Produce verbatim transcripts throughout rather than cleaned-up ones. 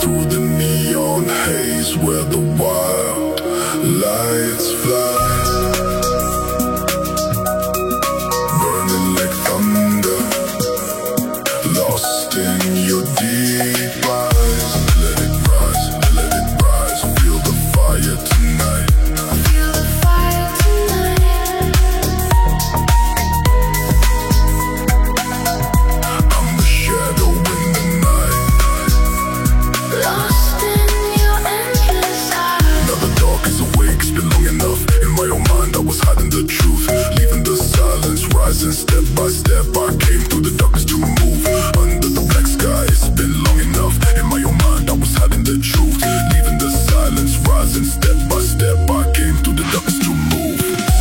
through the neon haze where the wild lights fly, burning like thunder, lost in your deep eyes. Let it rise, let it rise, feel the fire tonight. Feel the fire tonight. I'm the shadow in the night, Lost in your endless eyes. now the dark is awake, it's been long enough. In my own mind I was hiding the truth, leaving the silence, rising step by step. I came through the darkness to move under the black sky. It's been long enough. In my own mind I was hiding the truth, leaving the silence, rising step by step. I came through the darkness to move.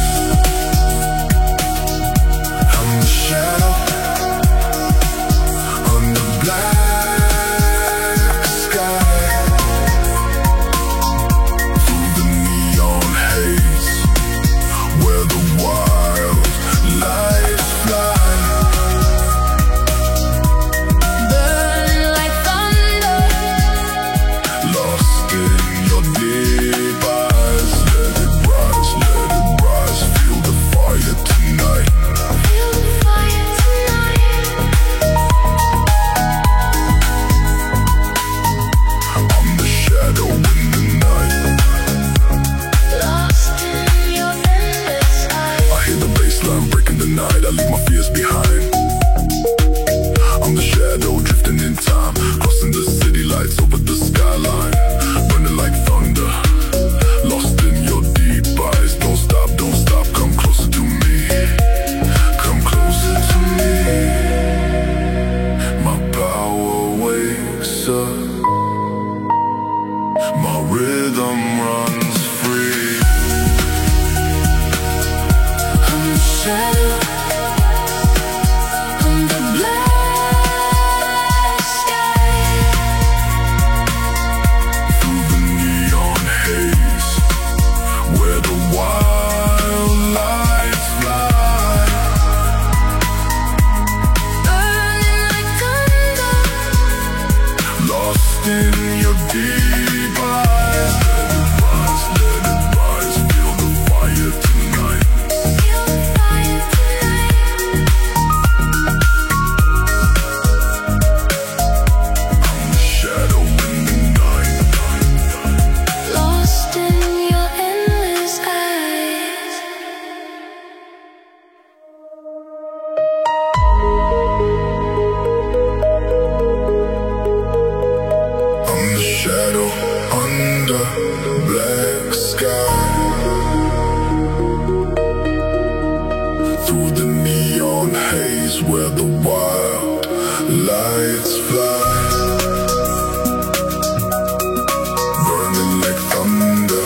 I'm the shadow on the black sky, through the neon haze where the wild lights fly, Burn like thunder. lost in your deep eyes. Let it rise, let it rise, feel the fire tonight. Feel the fire tonight. I'm the shadow in the night. Lost in your endless eyes. I hear the bassline breaking the night. I leave my fears behind. I'm the shadow drifting in time, crossing the city lights over the skyline, burning like thunder, lost in your deep eyes. Don't stop, don't stop, come closer to me, come closer to me. My power wakes up, my rhythm runs free. I'm the shadow on the black sky. Through the neon haze where the wild lights fly, Burning like thunder. lost in your deep eyes. Let it rise, let it rise, feel the fire tonight. Feel the fire tonight. I'm the shadow in the night. Lost in your endless eyes. I'm the shadow under the black sky, through the neon haze where the wild lights fly, burning like thunder,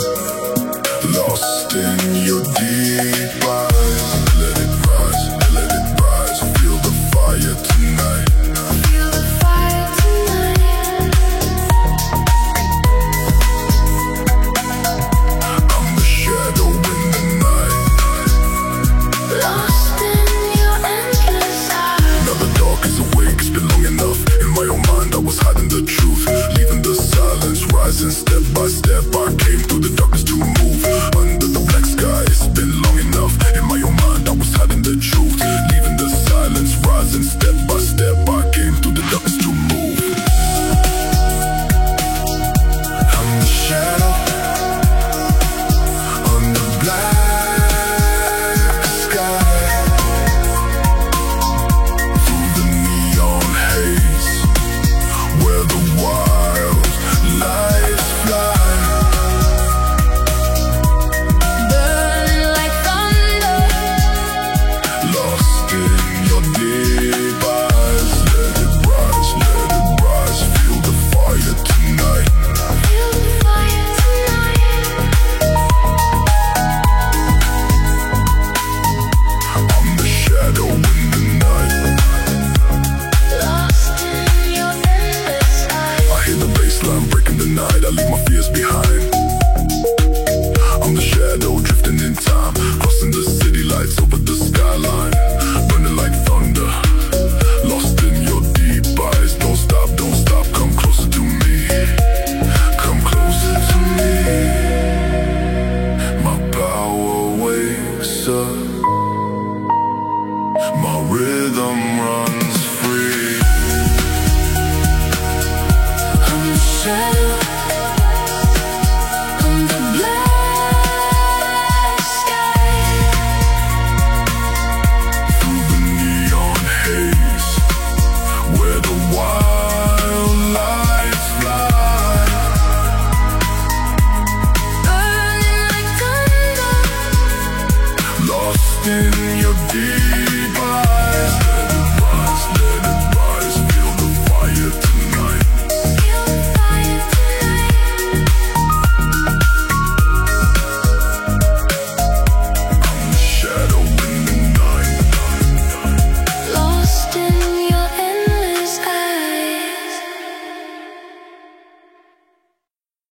lost in your deep eyes. Let it rise, let it rise, feel the fire tonight. Feel the fire tonight. shadow.